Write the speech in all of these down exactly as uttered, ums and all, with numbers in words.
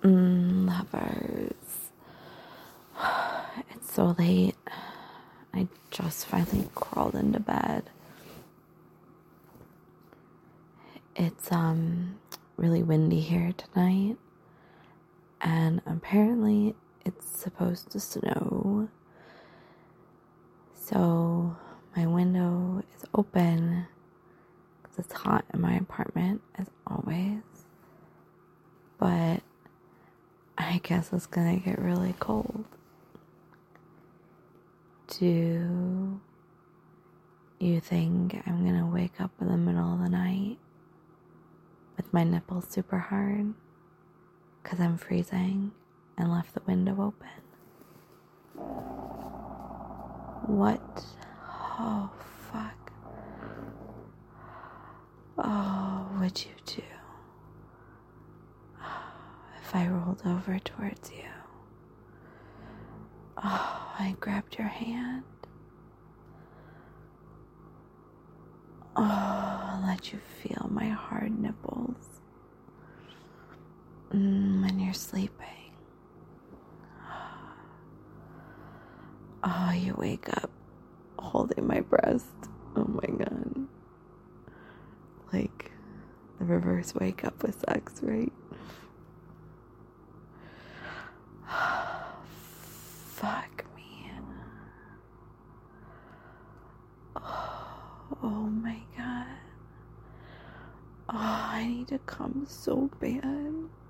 Mm, lovers. It's so late. I just finally crawled into bed. It's um really windy here tonight, and apparently it's supposed to snow. So my window is open because it's hot in my apartment as always. But I guess it's gonna get really cold. Do you think I'm gonna wake up in the middle of the night with my nipples super hard because I'm freezing and left the window open? What? Oh, fuck. Oh, would you do if I rolled over towards you? Oh, I grabbed your hand. Oh, let you feel my hard nipples mm, when you're sleeping. Oh, you wake up holding my breast. Oh my god. Like the reverse wake up with sex, right? Fuck me. Oh, oh my god. Oh, I need to come so bad.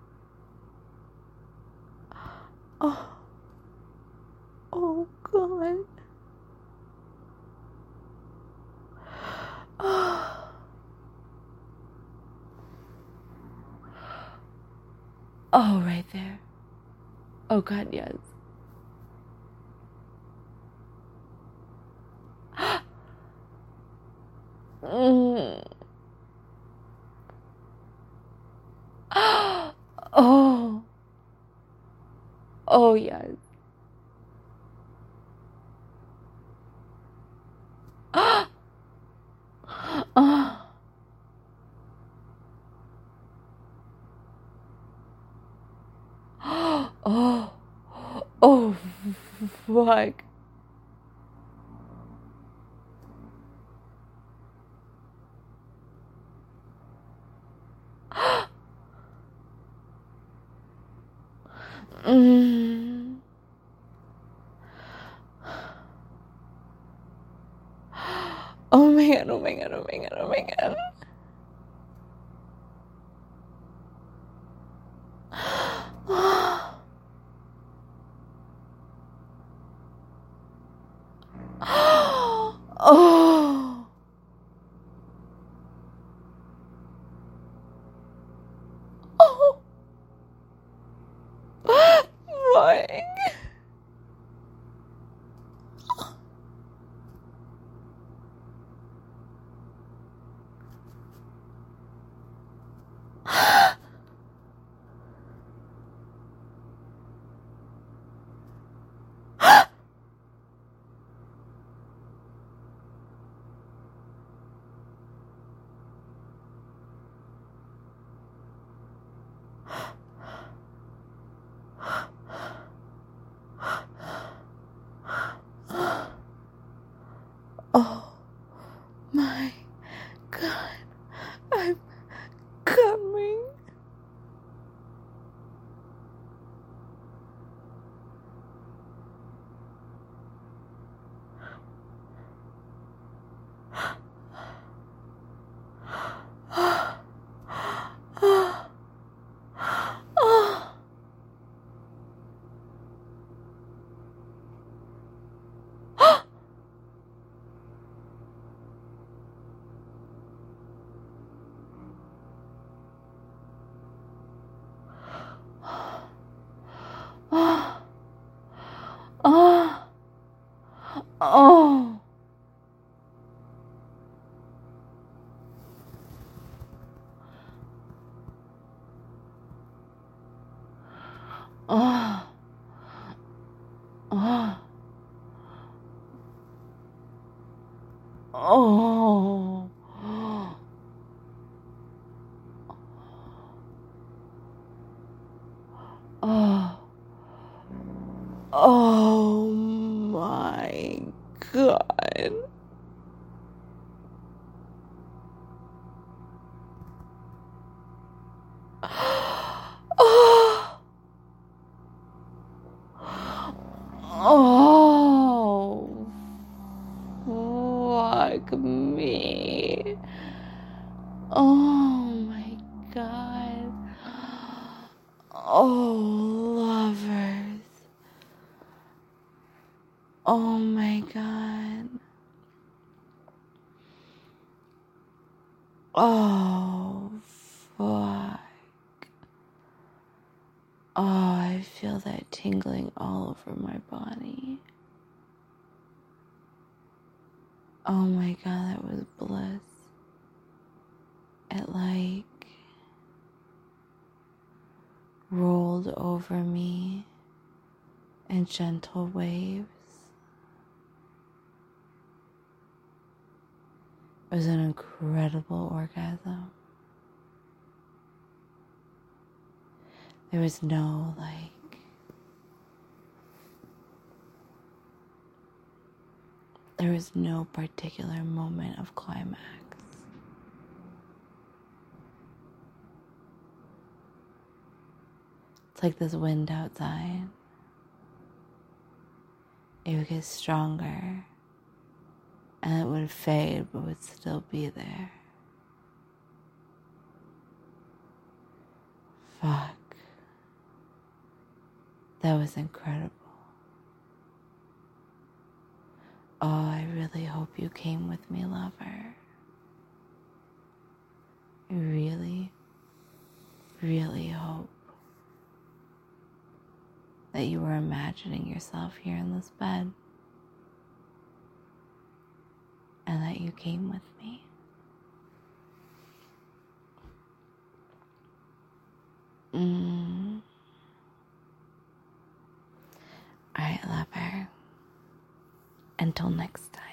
Oh. Oh god. Oh. Oh, right there. Oh god, yes. mm. Oh. Oh, yes. Oh. Oh. Oh, fuck. mm. Oh my god, oh my god, oh my god, oh my god. Oh. Oh. Fuck. Oh my god, I'm coming. Oh. Oh. Oh. Oh. Oh. Oh. Oh, lovers. Oh my God. Oh, fuck. Oh, I feel that tingling all over my body. Oh my God, that was bliss. It like rolled over me in gentle waves. It was an incredible orgasm. There was no like, there was no particular moment of climax. It's like this wind outside. It would get stronger and it would fade but would still be there. Fuck. That was incredible. Oh, I really hope you came with me, lover. I really, really hope that you were imagining yourself here in this bed and that you came with me. Mm. All right, lover. Until next time.